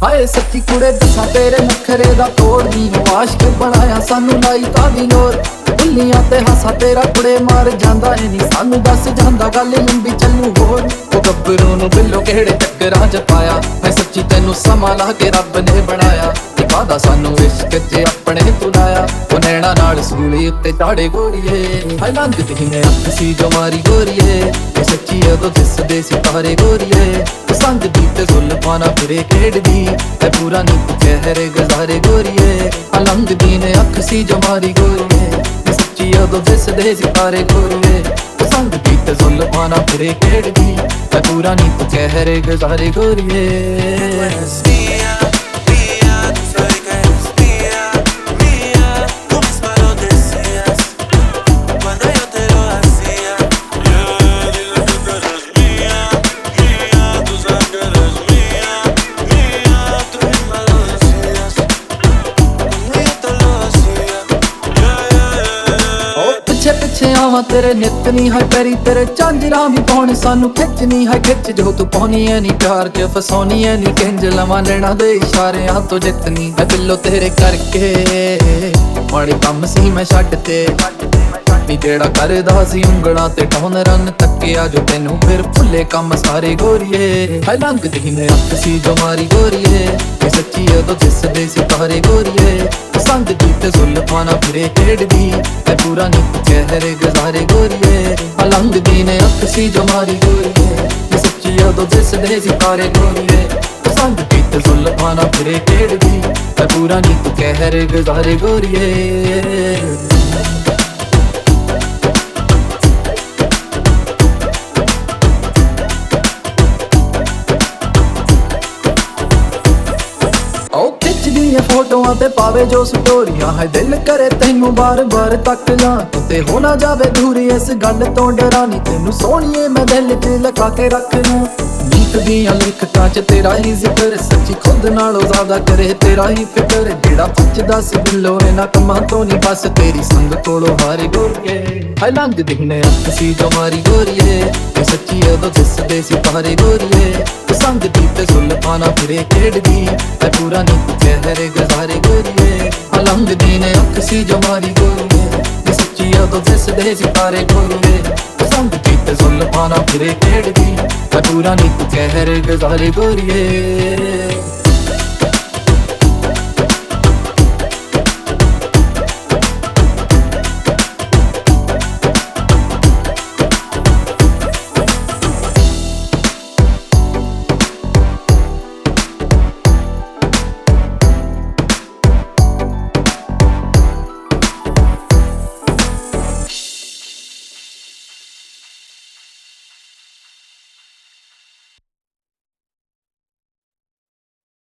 हाय सच्ची कुड़े दसा तेरे नखरे दा तोड़ दी आशिक बनाया सानू लाई तादी लोर बुल्लियां ते हासा तेरा कुड़े मार जांदा है नी सानू दस जांदा गल लंबी चलू होर ओ गब्बरू नू बिल्लो केड़े चक्करां च पाया है सच्ची तैनू समा ला के रब ने बनाया वादा सानू इश्क च अपने तुलाया ओ नैना नाल सूली उत्ते चाड़े गोरीए हाय लंघदी ने अख सी जो मारी गोरीए ए सच्ची अदो दिसदे सितारे गोरीए संग दी ते जुल्फां ना फिरे खेड़दी ऐ पूरा नी चेहरे गुजारे गोरीए आ लंघदी ने अख सी जो मारी गोरीए ए सच्ची अदो दिसदे सितारे गोरीए संग दी ते जुल्फां ना फिरे खेड़दी ऐ पूरा नी चेहरे गुजारे गोरीए पिछे आवा तेरे नितनी है पेरी तेरे झांजरा भी पाने सानू खिचनी है खिच जो तू पानी है नी प्यार च फसानी है नी किंज लवा लेना दे इशारे तो जितनी मैं दिलों तेरे करके माड़े कम सी मैं छड्डते नी जेड़ा करदा सी उंगलां ते टौन रन तक्किया जो तैनू फिर भुल्ले कम सारे गोरीए हाय लंघदी ने अख सी जो मारी गोरीए ए सच्ची अदो दिसदे सितारे गोरीए संग दी ते जुल्फां ना फिरे खेड़दी ऐ पूरा नी चेहरे गुजारे गोरीए आ लंघदी ने अख सी जो मारी गोरीए ए सच्ची अदो दिसदे सितारे गोरीए संग दी ते जुल्फां ना फिरे खेड़दी ऐ पूरा नी चेहरे गुजारे गोरीए फोटोआं ते पावे जो स्टोरियां है दिल करे तैनू बार बार तक ला ते हो ना जावे दूरी इस गल तो डरानी तैनू सोहणिए मैं दिल च लगा के रखना गीत दियां लिखतां च तेरा ही जिक्र सच्ची खुद नालों ज्यादा करे तेरा ही फिक्र जेड़ा पुछदा सी दिलों इन्हां कम्मां तो नहीं बस तेरी संग कोलों हारे गोरीए हाय लंघदी ने अख सी जो मारी गोरीए ए सच्ची अदो दिसदे सितारे गोरीए संग दी ते जुल्फां ना फिरे खेड़दी ऐ पूरा नी चेहरे गुजारे गोरीए आ लंघदी ने अख सी जो मारी गोरीए ए सच्ची अदो दिसदे सितारे गोरीए संग दी ते जुल्फां ना फिरे खेड़दी ऐ पूरा नी चेहरे गुजारे गोरीए।